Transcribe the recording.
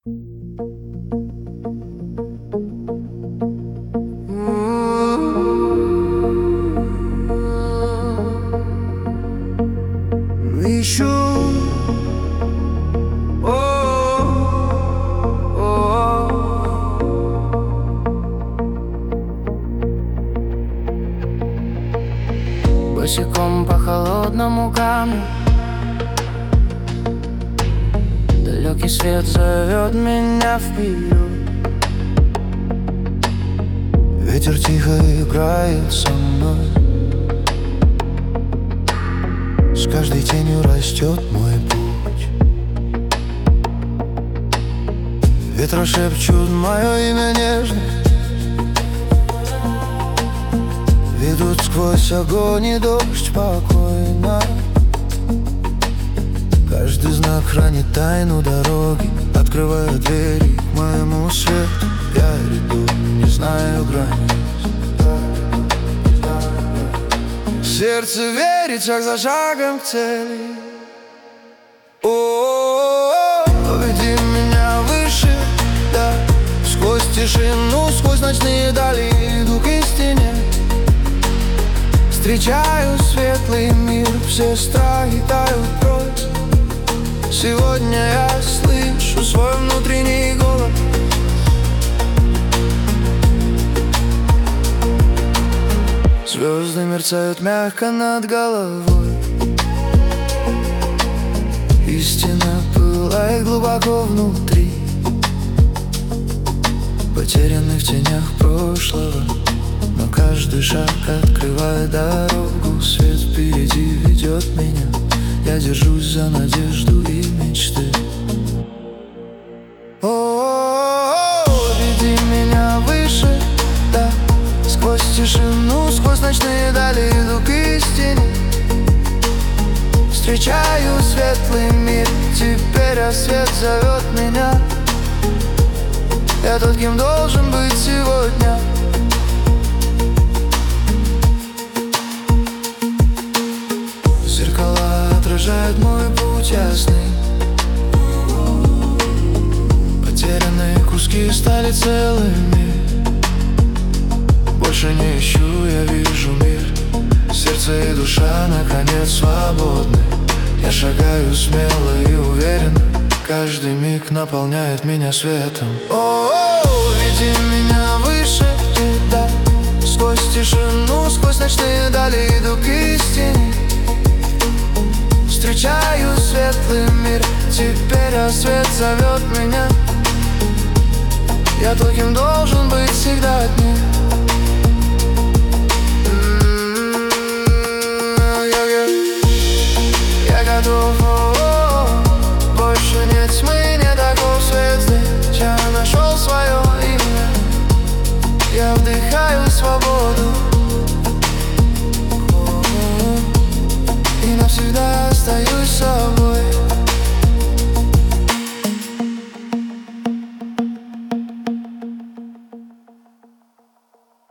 Ищу, босиком по холодному камню. Далекий свет зовет меня вперед. Ветер тихо играет со мной. С каждой тенью растет мой путь. Ветры шепчут мое имя нежно, ведут сквозь огонь и дождь спокойно. Каждый знак хранит тайну дороги, открывая двери к моему свету. Я иду, не знаю границ. Сердце верит шаг за шагом к цели. Веди меня выше, да, сквозь тишину, сквозь ночные дали иду к истине. Встречаю светлый мир, все страхи тают прочь. Сегодня я слышу свой внутренний голос. Звезды мерцают мягко над головой. Истина пылает глубоко внутри, потерянный в тенях прошлого. Но каждый шаг открывает дорогу. Свет впереди ведет меня. Я держусь за надежду и мечты. Веди меня выше, да, сквозь тишину, сквозь ночные дали иду к истине. Встречаю светлый мир, теперь рассвет зовет меня. Я тот, кем должен быть сегодня. Зеркала отражают мой путь ясный. Потерянные куски стали целыми. Больше не ищу, я вижу мир. Сердце и душа наконец свободны. Я шагаю смело и уверенно. Каждый миг наполняет меня светом. Веди меня выше, да, сквозь тишину, сквозь ночные дали иду к истине. Встречаю светлый мир, теперь рассвет зовет меня. Я тот, кем должен быть всегда одним. Я готов, больше нет тьмы, нет оков, свет здесь. Я нашел свое имя, я вдыхаю свободу и навсегда остаюсь.